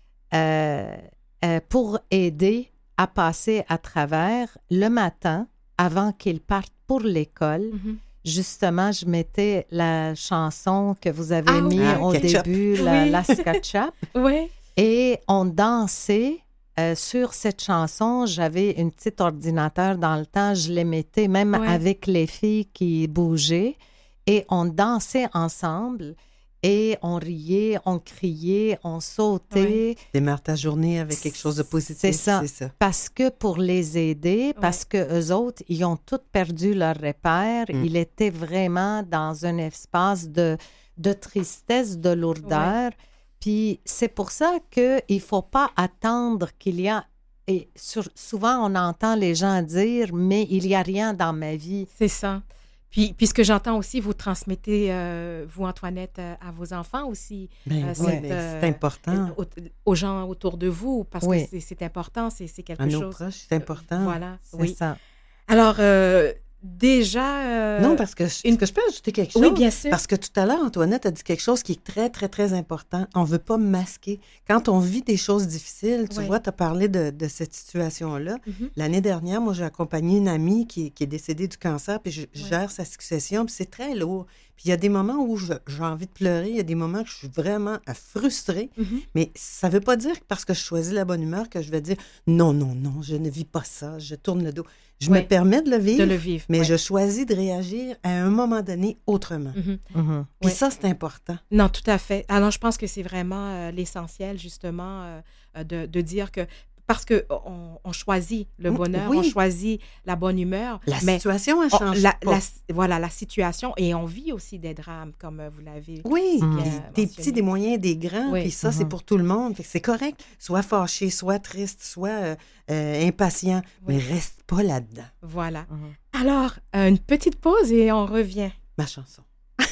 pour aider à passer à travers le matin, avant qu'ils partent pour l'école, justement, je mettais la chanson que vous avez mis au début, la SketchUp. Oui. Et on dansait sur cette chanson. J'avais un petit ordinateur dans le temps. Je les mettais même avec les filles qui bougeaient. Et on dansait ensemble. Et on riait, on criait, on sautait. Démarre ta journée avec quelque chose de positif. C'est ça. Parce que pour les aider, parce que eux autres, ils ont tous perdu leur repère. Ils étaient vraiment dans un espace de tristesse, de lourdeur. Puis c'est pour ça qu'il ne faut pas attendre qu'il y a... Et souvent, on entend les gens dire « mais il n'y a rien dans ma vie ». C'est ça. Puis ce que j'entends aussi, vous transmettez, vous, Antoinette, à vos enfants aussi. C'est important. Aux gens autour de vous, parce que c'est important, c'est quelque chose. À nos proches, c'est important. Voilà, c'est ça. Alors, déjà... non, parce que est-ce que je peux ajouter quelque chose? Oui, bien sûr. Parce que tout à l'heure, Antoinette a dit quelque chose qui est très, très, très important. On ne veut pas masquer. Quand on vit des choses difficiles, tu vois, tu as parlé de cette situation-là. L'année dernière, moi, j'ai accompagné une amie qui est décédée du cancer, puis je gère sa succession, puis c'est très lourd. Puis il y a des moments où j'ai envie de pleurer, il y a des moments que je suis vraiment frustrée, mais ça ne veut pas dire que parce que je choisis la bonne humeur que je vais dire non, je ne vis pas ça, je tourne le dos. Je me permets de le vivre, mais je choisis de réagir à un moment donné autrement. Puis ça, c'est important. Non, tout à fait. Alors, je pense que c'est vraiment l'essentiel, justement, de dire que parce qu'on choisit le bonheur, on choisit la bonne humeur. La situation a changé. La situation, et on vit aussi des drames, comme vous l'avez des petits, des moyens, des grands, puis ça, c'est pour tout le monde. Fait que c'est correct. Soit fâché, soit triste, soit impatient, mais reste pas là-dedans. Voilà. Alors, une petite pause et on revient. Ma chanson.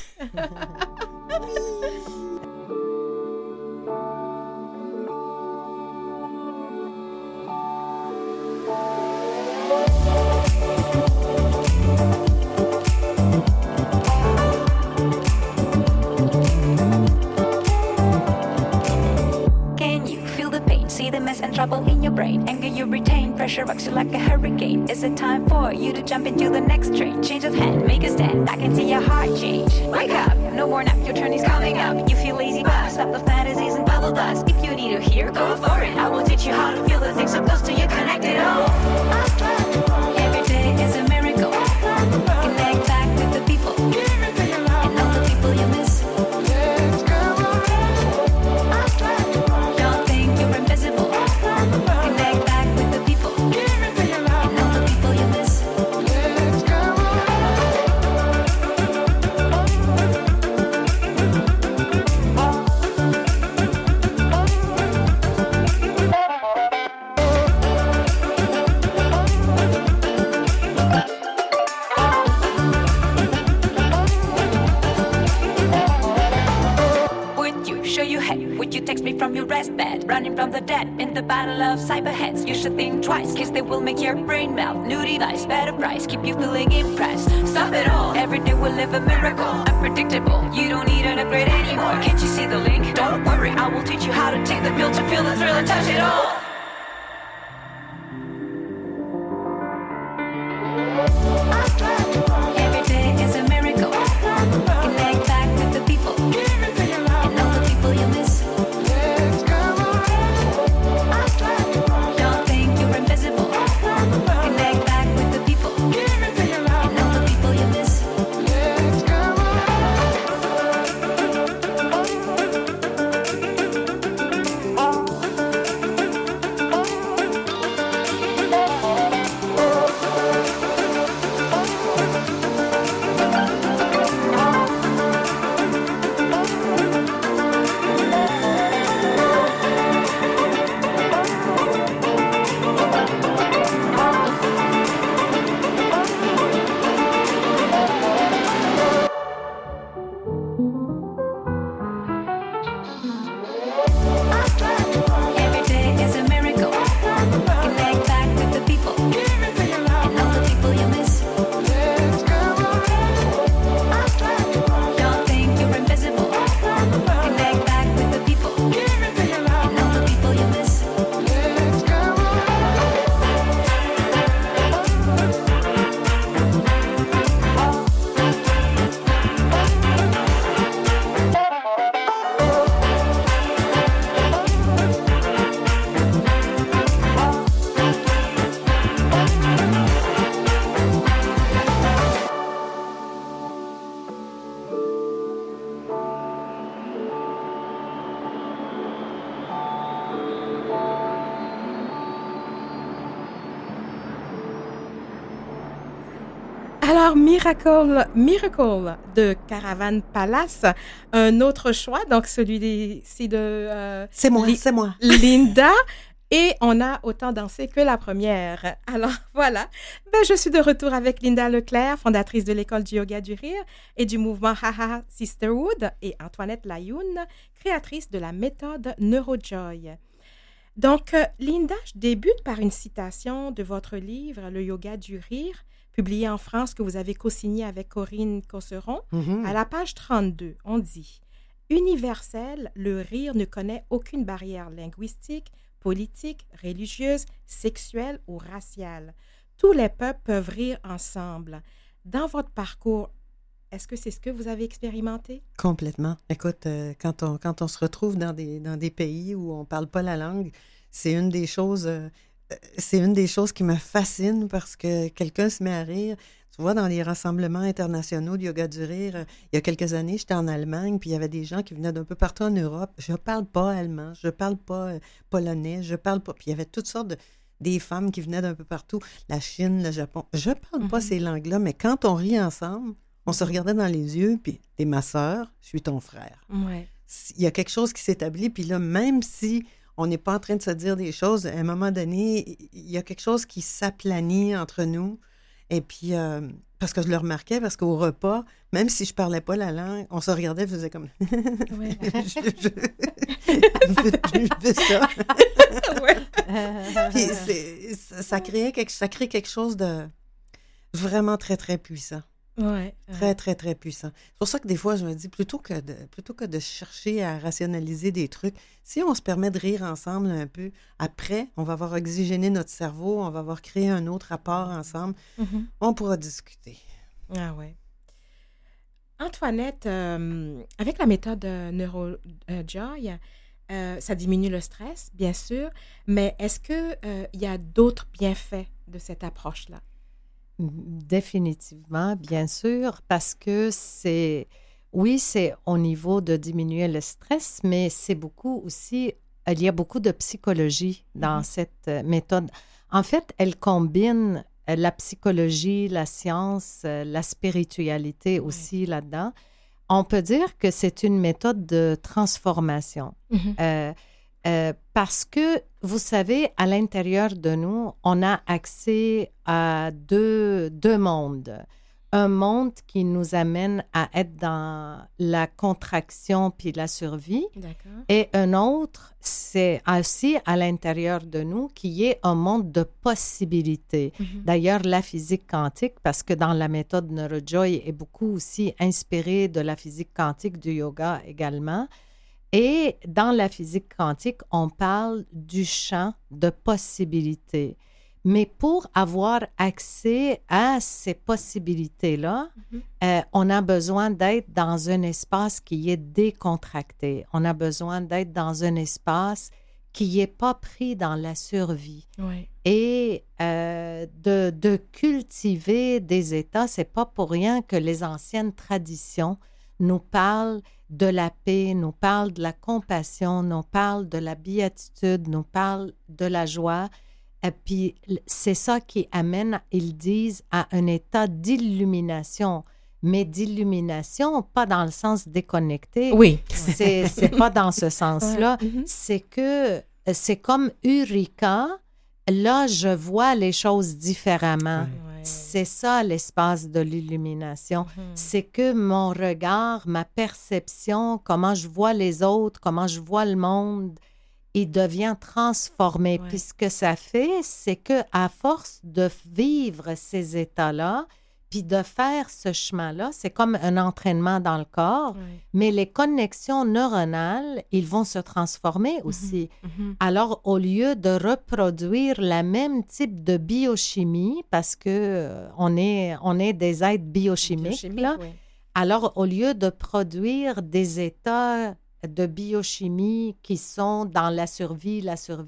And trouble in your brain, anger you retain, pressure rocks you like a hurricane. Is it time for you to jump into the next train? Change of hand, make a stand, I can see your heart change. Wake up, no more nap, your turn is coming up. You feel lazy, but stop the fantasies and bubble dust. If you need to hear, go for it. I will teach you how to feel the things so close to you, connect it all. Every day is a miracle. Connect back with the people and all the people you miss. Don't think you're invisible. Connect back with the people and all the people you miss. From your rest bed, running from the dead in the battle of cyberheads. You should think twice, cause they will make your brain melt. New device, better price, keep you feeling impressed. Stop it all, every day we'll live a miracle. Unpredictable, you don't need an upgrade anymore. Can't you see the link? Don't worry, I will teach you how to take the pill to feel the thrill and touch it all. Every day is a miracle. Connect back with the people and all the people you miss. Alors, Miracle de Caravan Palace, un autre choix, donc celui-ci de... c'est moi. Linda. Et on a autant dansé que la première. Alors, voilà. Je suis de retour avec Linda Leclerc, fondatrice de l'École du yoga du rire et du mouvement Haha Sisterhood, et Antoinette Layoun, créatrice de la méthode NeuroJoy. Donc, Linda, je débute par une citation de votre livre, Le yoga du rire, publié en France, que vous avez co-signé avec Corinne Cosseron. À la page 32, on dit « Universel, le rire ne connaît aucune barrière linguistique, politique, religieuse, sexuelle ou raciale. Tous les peuples peuvent rire ensemble. Dans votre parcours Est-ce que c'est ce que vous avez expérimenté? Complètement. Écoute, quand on se retrouve dans des pays où on ne parle pas la langue, c'est une des choses qui me fascine parce que quelqu'un se met à rire. Tu vois, dans les rassemblements internationaux de yoga du rire, il y a quelques années, j'étais en Allemagne, puis il y avait des gens qui venaient d'un peu partout en Europe. Je ne parle pas allemand, je ne parle pas polonais, je parle pas... Puis il y avait toutes sortes des femmes qui venaient d'un peu partout, la Chine, le Japon. Je ne parle pas ces langues-là, mais quand on rit ensemble, on se regardait dans les yeux, puis « T'es ma sœur, je suis ton frère. » Il y a quelque chose qui s'établit, puis là, même si on n'est pas en train de se dire des choses, à un moment donné, il y a quelque chose qui s'aplanit entre nous. Et puis, parce que je le remarquais, parce qu'au repas, même si je ne parlais pas la langue, on se regardait et faisait comme... je veux ça. Puis ça crée quelque chose de vraiment très, très puissant. Très, très, très puissant. C'est pour ça que des fois, je me dis, plutôt que de chercher à rationaliser des trucs, si on se permet de rire ensemble un peu, après, on va avoir oxygéné notre cerveau, on va avoir créé un autre rapport ensemble, on pourra discuter. Ah ouais. Antoinette, avec la méthode NeuroJoy, ça diminue le stress, bien sûr, mais est-ce qu'il y a d'autres bienfaits de cette approche-là? Définitivement, bien sûr, parce que c'est au niveau de diminuer le stress, mais c'est beaucoup aussi, il y a beaucoup de psychologie dans cette méthode. En fait, elle combine la psychologie, la science, la spiritualité aussi là-dedans. On peut dire que c'est une méthode de transformation. Parce que, vous savez, à l'intérieur de nous, on a accès à deux mondes. Un monde qui nous amène à être dans la contraction puis la survie. D'accord. Et un autre, c'est aussi à l'intérieur de nous qui est un monde de possibilités. D'ailleurs, la physique quantique, parce que dans la méthode NeuroJoy est beaucoup aussi inspirée de la physique quantique du yoga également. Et dans la physique quantique, on parle du champ de possibilités. Mais pour avoir accès à ces possibilités-là, on a besoin d'être dans un espace qui est décontracté. On a besoin d'être dans un espace qui n'est pas pris dans la survie. Et de cultiver des états, ce n'est pas pour rien que les anciennes traditions nous parlent de la paix, nous parlent de la compassion, nous parlent de la béatitude, nous parlent de la joie. Et puis, c'est ça qui amène, ils disent, à un état d'illumination. Mais d'illumination, pas dans le sens déconnecté. Oui. C'est pas dans ce sens-là. C'est que c'est comme Eureka. Là, je vois les choses différemment. C'est ça, l'espace de l'illumination. C'est que mon regard, ma perception, comment je vois les autres, comment je vois le monde, il devient transformé. Puis ce que ça fait, c'est qu'à force de vivre ces états-là, puis de faire ce chemin-là, c'est comme un entraînement dans le corps, mais les connexions neuronales, ils vont se transformer aussi. Alors, au lieu de reproduire le même type de biochimie, parce que on est des êtres biochimiques, là, alors au lieu de produire des états de biochimie qui sont dans la survie,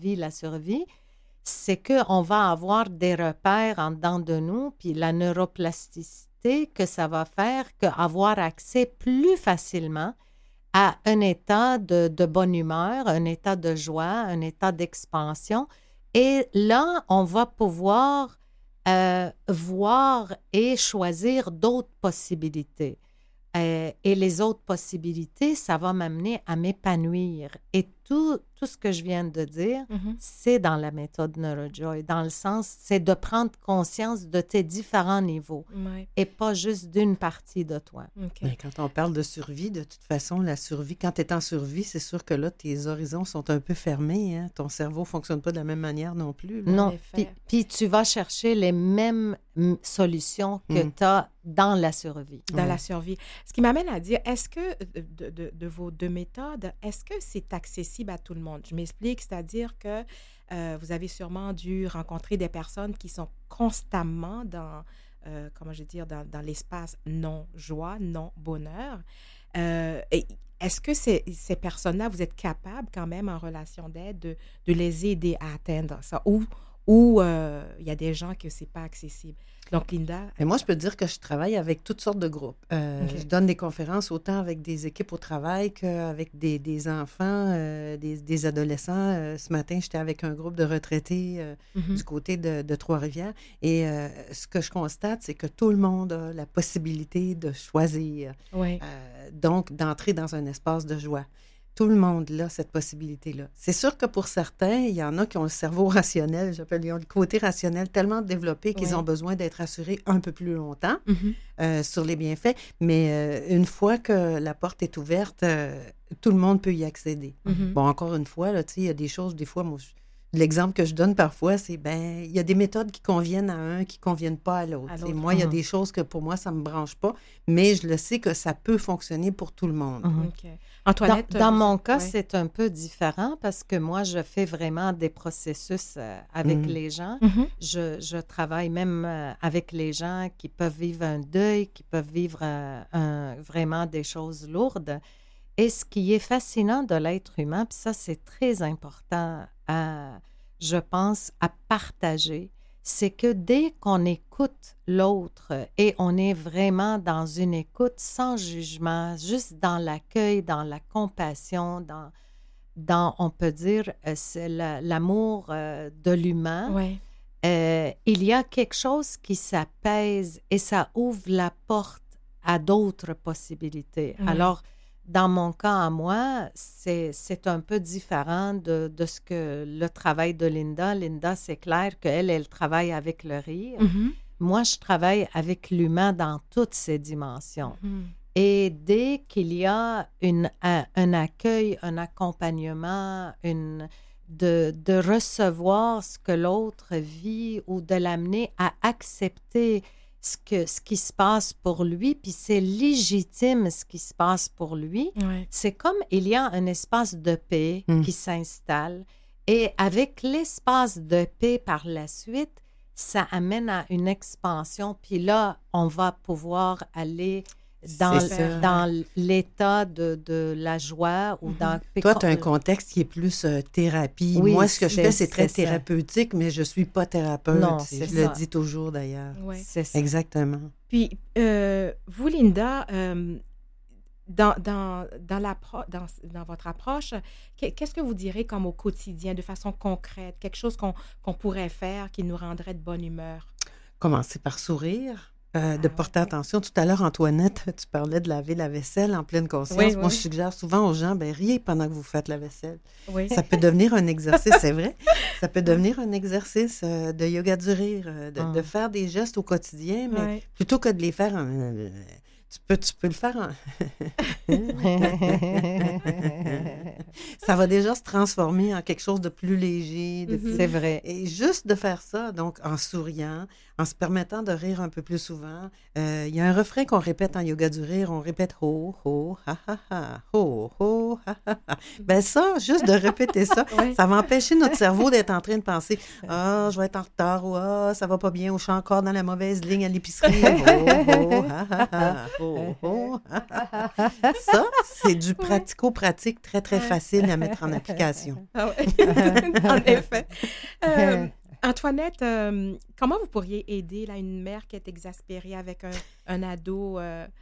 c'est qu'on va avoir des repères en dedans de nous, puis la neuroplasticité que ça va faire qu'avoir accès plus facilement à un état de bonne humeur, un état de joie, un état d'expansion. Et là, on va pouvoir voir et choisir d'autres possibilités. Et les autres possibilités, ça va m'amener à m'épanouir. Et tout ce que je viens de dire, c'est dans la méthode NeuroJoy, dans le sens, c'est de prendre conscience de tes différents niveaux et pas juste d'une partie de toi. Mais quand on parle de survie, de toute façon, la survie, quand tu es en survie, c'est sûr que là, tes horizons sont un peu fermés. Hein? Ton cerveau ne fonctionne pas de la même manière non plus. Là. Non, puis tu vas chercher les mêmes solutions que tu as dans la survie. Dans la survie. Ce qui m'amène à dire, est-ce que de vos deux méthodes, est-ce que c'est accessible à tout le monde? Je m'explique, c'est-à-dire que vous avez sûrement dû rencontrer des personnes qui sont constamment comment je vais dire, dans l'espace non-joie, non-bonheur. Et est-ce que ces personnes-là, vous êtes capables quand même en relation d'aide de les aider à atteindre ça? Ou il y a des gens que ce n'est pas accessible? Donc, Linda... Et moi, je peux te dire que je travaille avec toutes sortes de groupes. Je donne des conférences autant avec des équipes au travail qu'avec des enfants, des adolescents. Ce matin, j'étais avec un groupe de retraités du côté de Trois-Rivières. Et ce que je constate, c'est que tout le monde a la possibilité de choisir. Donc, d'entrer dans un espace de joie. Tout le monde a cette possibilité-là. C'est sûr que pour certains, il y en a qui ont le cerveau rationnel, ils ont le côté rationnel tellement développé qu'ils ont besoin d'être assurés un peu plus longtemps sur les bienfaits. Mais une fois que la porte est ouverte, tout le monde peut y accéder. Bon, encore une fois, là, il y a des choses, des fois, moi, l'exemple que je donne parfois, c'est, il y a des méthodes qui conviennent à un, qui ne conviennent pas à l'autre. Et moi, il y a des choses que pour moi, ça ne me branche pas, mais je le sais que ça peut fonctionner pour tout le monde. Okay. Antoinette? Dans mon cas, c'est un peu différent parce que moi, je fais vraiment des processus avec les gens. Je travaille même avec les gens qui peuvent vivre un deuil, qui peuvent vivre vraiment des choses lourdes. Et ce qui est fascinant de l'être humain, puis ça, c'est très important je pense, à partager, c'est que dès qu'on écoute l'autre et on est vraiment dans une écoute sans jugement, juste dans l'accueil, dans la compassion, dans on peut dire, c'est l'amour de l'humain, il y a quelque chose qui s'apaise et ça ouvre la porte à d'autres possibilités. Alors, dans mon cas à moi, c'est un peu différent de ce que le travail de Linda. Linda, c'est clair qu'elle travaille avec le rire. Moi, je travaille avec l'humain dans toutes ses dimensions. Et dès qu'il y a un accueil, un accompagnement, de recevoir ce que l'autre vit ou de l'amener à accepter ce qui se passe pour lui, puis c'est légitime ce qui se passe pour lui. C'est comme il y a un espace de paix qui s'installe et avec l'espace de paix par la suite, ça amène à une expansion, puis là, on va pouvoir aller dans l'état de la joie ou dans... Toi, tu as un contexte qui est plus thérapie. Oui, moi, ce que je fais, c'est très thérapeutique, mais je ne suis pas thérapeute. Non, je le dis toujours, d'ailleurs. C'est ça. Exactement. Puis, vous, Linda, dans votre approche, qu'est-ce que vous direz comme au quotidien, de façon concrète, quelque chose qu'on pourrait faire qui nous rendrait de bonne humeur? Commencer par sourire. De porter attention. Tout à l'heure, Antoinette, tu parlais de laver la vaisselle en pleine conscience. Moi, je suggère souvent aux gens, riez pendant que vous faites la vaisselle. Ça peut devenir un exercice, c'est vrai. Ça peut devenir un exercice de yoga du rire, de faire des gestes au quotidien, mais plutôt que de les faire tu peux le faire ça va déjà se transformer en quelque chose de plus léger. C'est vrai. Et juste de faire ça, donc en souriant, en se permettant de rire un peu plus souvent. Il y a un refrain qu'on répète en yoga du rire, on répète « ho, ho, ha, ha, ha, ho, ho, ha, ha, ha ». Ça, juste de répéter ça, ça va empêcher notre cerveau d'être en train de penser « Ah, je vais être en retard » ou « Ah, ça va pas bien » ou « Je suis encore dans la mauvaise ligne à l'épicerie ». Ho, ho, ha, ha, ha, ho, ho, ha, ha, ha. Ça, c'est du pratico-pratique très, très facile à mettre en application. En effet. Antoinette, comment vous pourriez aider une mère qui est exaspérée avec un ado?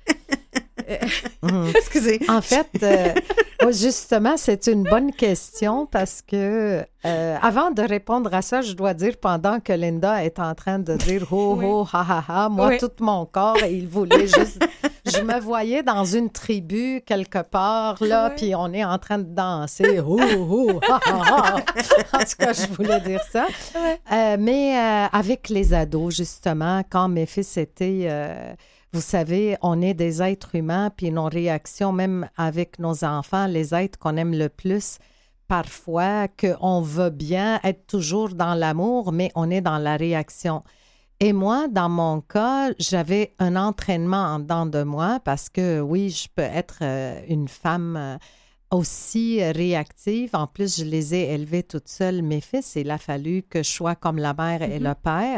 Excusez. En fait, justement, c'est une bonne question parce que avant de répondre à ça, je dois dire pendant que Linda est en train de dire « ho, ho, ha, ha, ha », moi, tout mon corps, il voulait juste... Je me voyais dans une tribu quelque part, là, puis on est en train de danser « ho, ho, ha, ha, ha ». En tout cas, je voulais dire ça. Mais avec les ados, justement, quand mes fils étaient... vous savez, on est des êtres humains, puis nos réactions, même avec nos enfants, les êtres qu'on aime le plus, parfois, qu'on veut bien être toujours dans l'amour, mais on est dans la réaction. Et moi, dans mon cas, j'avais un entraînement en dedans de moi parce que, oui, je peux être une femme aussi réactive. En plus, je les ai élevés toutes seules, mes fils. Il a fallu que je sois comme la mère et le père.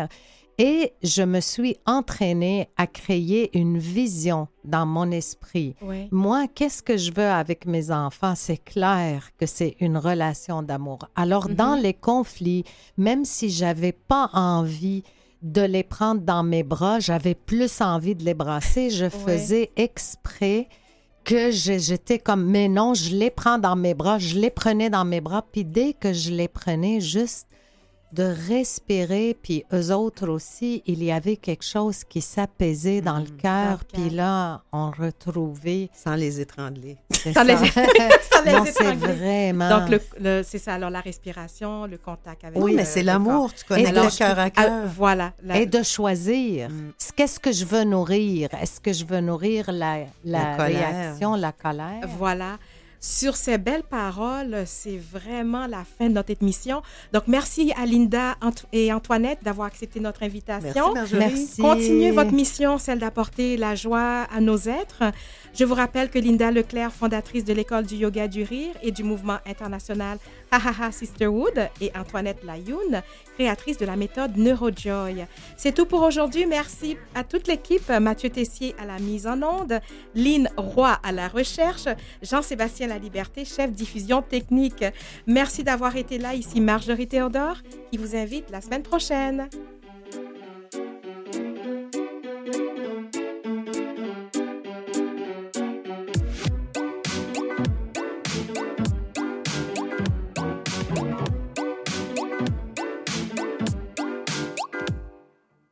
Et je me suis entraînée à créer une vision dans mon esprit. Oui. Moi, qu'est-ce que je veux avec mes enfants? C'est clair que c'est une relation d'amour. Alors, dans les conflits, même si j'avais pas envie de les prendre dans mes bras, j'avais plus envie de les brasser. Je faisais exprès que j'étais comme, mais non, je les prends dans mes bras. Je les prenais dans mes bras. Puis dès que je les prenais, juste de respirer, puis eux autres aussi, il y avait quelque chose qui s'apaisait dans le cœur, puis là, on retrouvait... Sans les étrangler. Sans les étrangler. C'est vraiment... Donc, c'est ça, alors la respiration, le contact avec mais c'est l'amour, tu connais le cœur à cœur. Voilà. Et de choisir. Qu'est-ce que je veux nourrir? Est-ce que je veux nourrir la réaction, la colère? Voilà. Sur ces belles paroles, c'est vraiment la fin de notre émission. Donc, merci à Linda et Antoinette d'avoir accepté notre invitation. Merci, Marjorie. Merci. Continuez votre mission, celle d'apporter la joie à nos êtres. Je vous rappelle que Linda Leclerc, fondatrice de l'École du yoga du rire et du mouvement international Ha Sisterhood, et Antoinette Layoun, créatrice de la méthode NeuroJoy. C'est tout pour aujourd'hui. Merci à toute l'équipe. Mathieu Tessier à la mise en onde, Lynn Roy à la recherche, Jean-Sébastien Laliberté, chef diffusion technique. Merci d'avoir été là. Ici Marjorie Théodore qui vous invite la semaine prochaine.